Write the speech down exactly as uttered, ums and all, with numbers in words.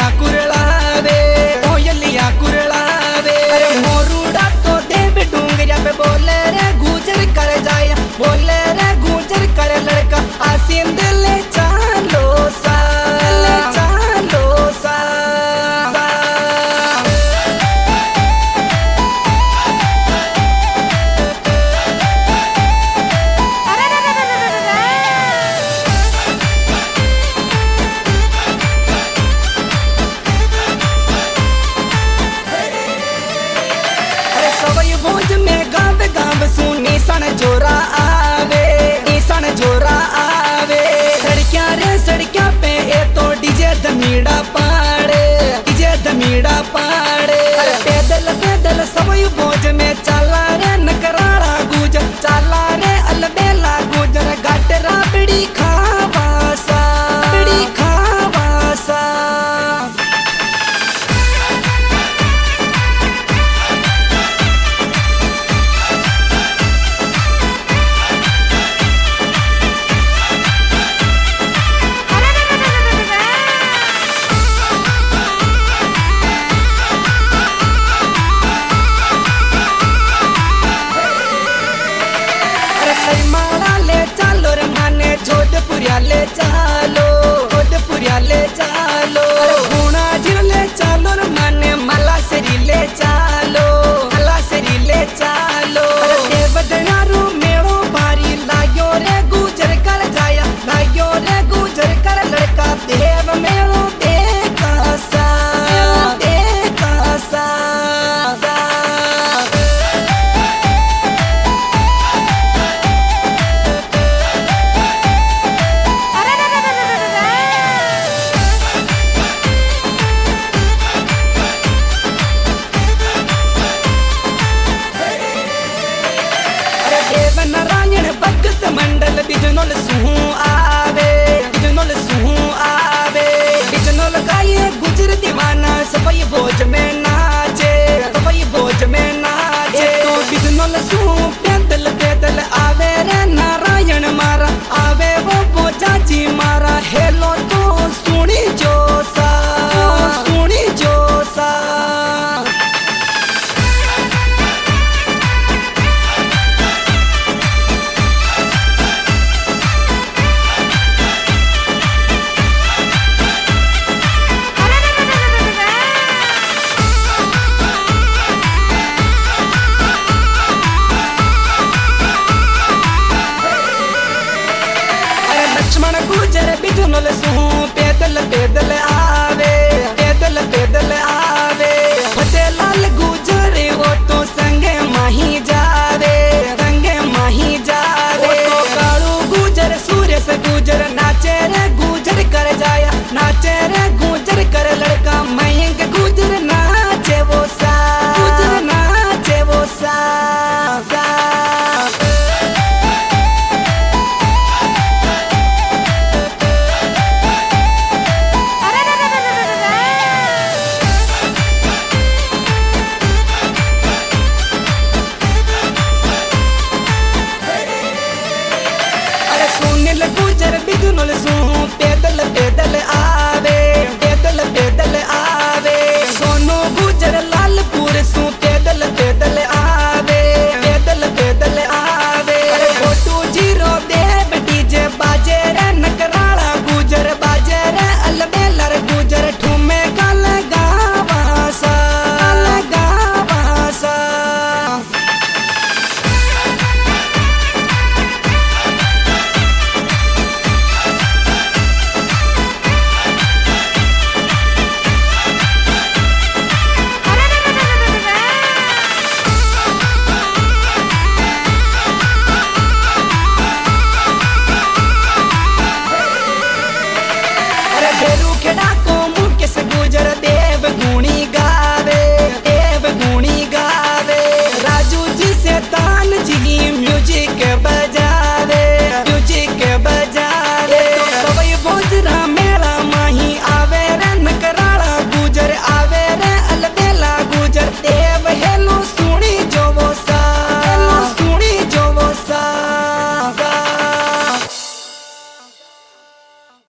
कोयलिया कुरलावे कोयलिया कुरलावे मोरूड़ा तो देव डूंगरिया पे बोले रे गुजर कर जाया बोले रे गुजर कर लड़का आसिंद ले चालो सा ले चालो सा भोज में गाँव गाँव सुनी सन जोरा आवे ईसन जोरा आवे सड़किया रे सड़किया पे ए तो डीजे धमीड़ा पाड़े डीजे धमीड़ा पाड़े पैदल पैदल सब भोज में चला रे नकराड़ा गुजर चला रे अलबेला गुजर गाटरा बड़ी खावासा बड़ी खावासा जोधपुरिया ले चालो जोधपुरिया ले चालो गुना जिर ले चालो माने मला सरी ले चालो मला सरी ले चालो देवदनारू मेड़ो भारी लागो रे गुजर कर जाया लागो रे गुजर कर लड़का देव मेड़ो देखा सा देखा सा नारायण भगत मंडल बिजनोल सुहू आवे बिजनोल सुहू आवे बिजनोल गाये गुजर दीवाना सफाई भोज में नाचे सफाई भोज में नाचे तो बिजनोल सुहू पैदल पैदल आवे रे नारायण मारा आवे वो बोझा जी मारा हेलो तो सुनी जोसा सुनी जोसा लक्ष्मण गुजर बिजनोल सुहू